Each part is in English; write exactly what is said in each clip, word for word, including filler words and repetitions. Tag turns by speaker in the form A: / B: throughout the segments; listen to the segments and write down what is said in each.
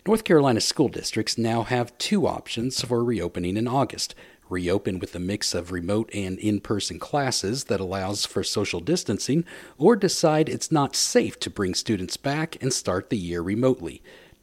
A: North Carolina school districts now have two options for reopening in August. Reopen with a mix of remote and in-person classes that allows for social distancing, or decide it's not safe to bring students back and start the year remotely.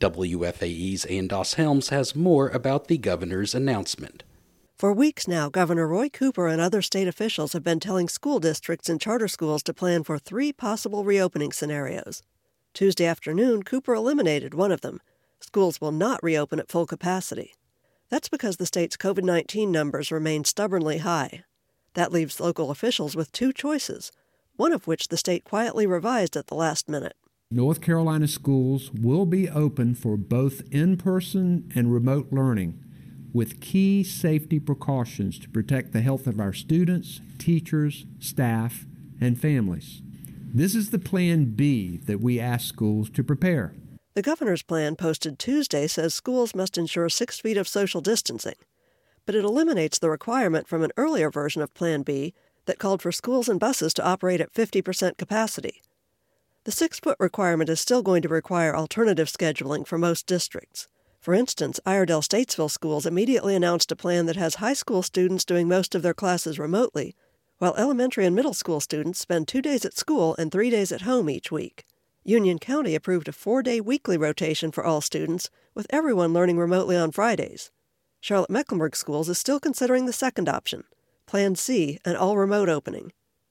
A: W F A E's Ann Doss Helms has more about the governor's announcement.
B: For weeks now, Governor Roy Cooper and other state officials have been telling school districts and charter schools to plan for three possible reopening scenarios. Tuesday afternoon, Cooper eliminated one of them. Schools will not reopen at full capacity. That's because the state's COVID nineteen numbers remain stubbornly high. That leaves local officials with two choices, one of which the state quietly revised at the last minute.
C: North Carolina schools will be open for both in-person and remote learning, with key safety precautions to protect the health of our students, teachers, staff, and families. This is the Plan B that we ask schools to prepare.
B: The governor's plan posted Tuesday says schools must ensure six feet of social distancing, but it eliminates the requirement from an earlier version of Plan B that called for schools and buses to operate at fifty percent capacity. The six-foot requirement is still going to require alternative scheduling for most districts. For instance, Iredell-Statesville schools immediately announced a plan that has high school students doing most of their classes remotely, while elementary and middle school students spend two days at school and three days at home each week. Union County approved a four-day weekly rotation for all students, with everyone learning remotely on Fridays. Charlotte-Mecklenburg Schools is still considering the second option, Plan C, an all-remote opening.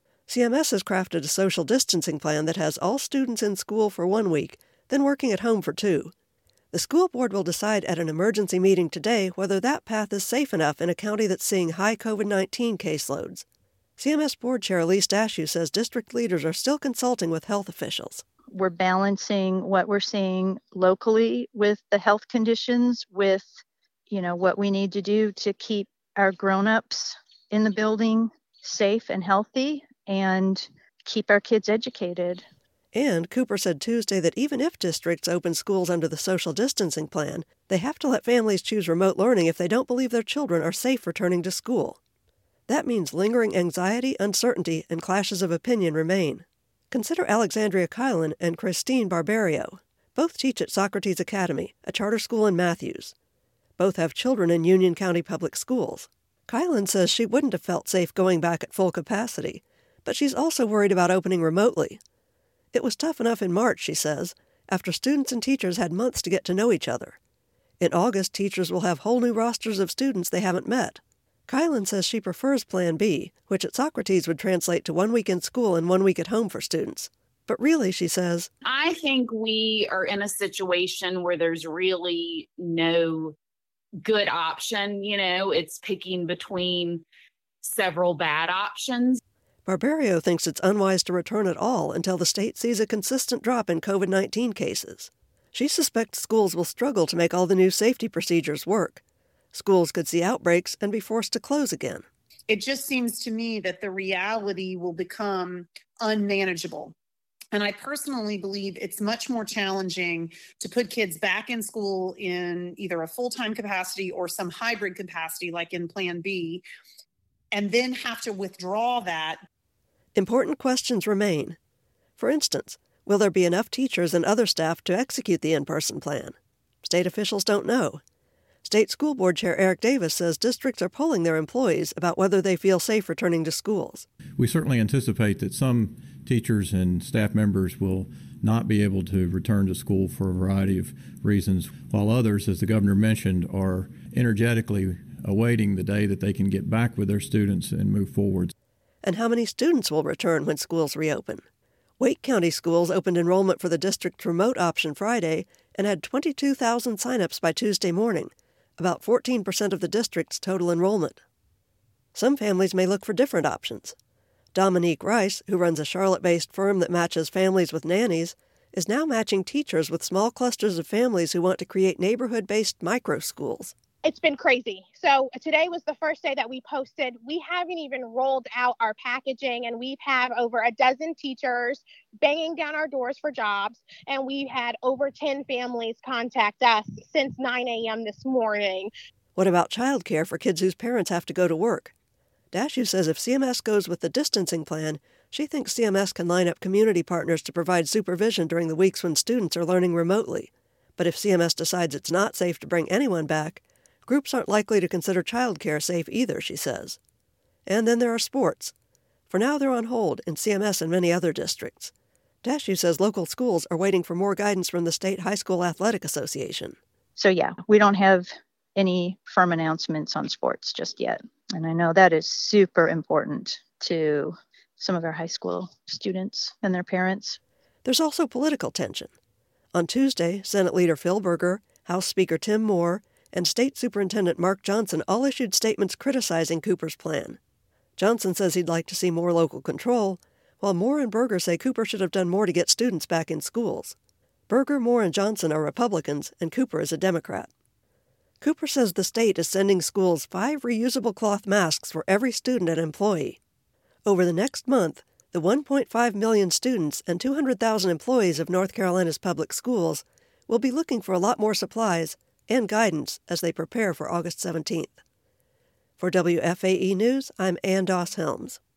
B: C M S has crafted a social distancing plan that has all students in school for one week, then working at home for two. The school board will decide at an emergency meeting today whether that path is safe enough in a county that's seeing high COVID nineteen caseloads. C M S Board Chair Elise Dashew says district leaders are still consulting with health officials.
D: We're balancing what we're seeing locally with the health conditions, with, you know, what we need to do to keep our grown-ups in the building safe and healthy and keep our kids educated.
B: And Cooper said Tuesday that even if districts open schools under the social distancing plan, they have to let families choose remote learning if they don't believe their children are safe returning to school. That means lingering anxiety, uncertainty, and clashes of opinion remain. Consider Alexandria Kylan and Christine Barbario. Both teach at Socrates Academy, a charter school in Matthews. Both have children in Union County Public Schools. Kylan says she wouldn't have felt safe going back at full capacity, but she's also worried about opening remotely. It was tough enough in March, she says, after students and teachers had months to get to know each other. In August, teachers will have whole new rosters of students they haven't met. Kylan says she prefers Plan B, which at Socrates would translate to one week in school and one week at home for students. But really, she says,
E: I think we are in a situation where there's really no good option. You know, it's picking between several bad options.
B: Barbario thinks it's unwise to return at all until the state sees a consistent drop in COVID nineteen cases. She suspects schools will struggle to make all the new safety procedures work. Schools could see outbreaks and be forced to close again.
F: It just seems to me that the reality will become unmanageable. And I personally believe it's much more challenging to put kids back in school in either a full-time capacity or some hybrid capacity like in Plan B, and then have to withdraw that.
B: Important questions remain. For instance, will there be enough teachers and other staff to execute the in-person plan? State officials don't know. State School Board Chair Eric Davis says districts are polling their employees about whether they feel safe returning to schools.
G: We certainly anticipate that some teachers and staff members will not be able to return to school for a variety of reasons, while others, as the governor mentioned, are energetically awaiting the day that they can get back with their students and move forward.
B: And how many students will return when schools reopen? Wake County Schools opened enrollment for the district's remote option Friday and had twenty-two thousand signups by Tuesday morning, about fourteen percent of the district's total enrollment. Some families may look for different options. Dominique Rice, who runs a Charlotte-based firm that matches families with nannies, is now matching teachers with small clusters of families who want to create neighborhood-based micro-schools.
H: It's been crazy. So today was the first day that we posted. We haven't even rolled out our packaging, and we've had over a dozen teachers banging down our doors for jobs. And we've had over ten families contact us since nine a.m. this morning.
B: What about childcare for kids whose parents have to go to work? Dashew says if C M S goes with the distancing plan, she thinks C M S can line up community partners to provide supervision during the weeks when students are learning remotely. But if C M S decides it's not safe to bring anyone back, groups aren't likely to consider childcare safe either, she says. And then there are sports. For now, they're on hold in C M S and many other districts. Dashew says local schools are waiting for more guidance from the State High School Athletic Association.
D: So yeah, we don't have any firm announcements on sports just yet. And I know that is super important to some of our high school students and their parents.
B: There's also political tension. On Tuesday, Senate Leader Phil Berger, House Speaker Tim Moore, and State Superintendent Mark Johnson all issued statements criticizing Cooper's plan. Johnson says he'd like to see more local control, while Moore and Berger say Cooper should have done more to get students back in schools. Berger, Moore, and Johnson are Republicans, and Cooper is a Democrat. Cooper says the state is sending schools five reusable cloth masks for every student and employee. Over the next month, the one point five million students and two hundred thousand employees of North Carolina's public schools will be looking for a lot more supplies and guidance as they prepare for August seventeenth. For W F A E News, I'm Ann Doss Helms.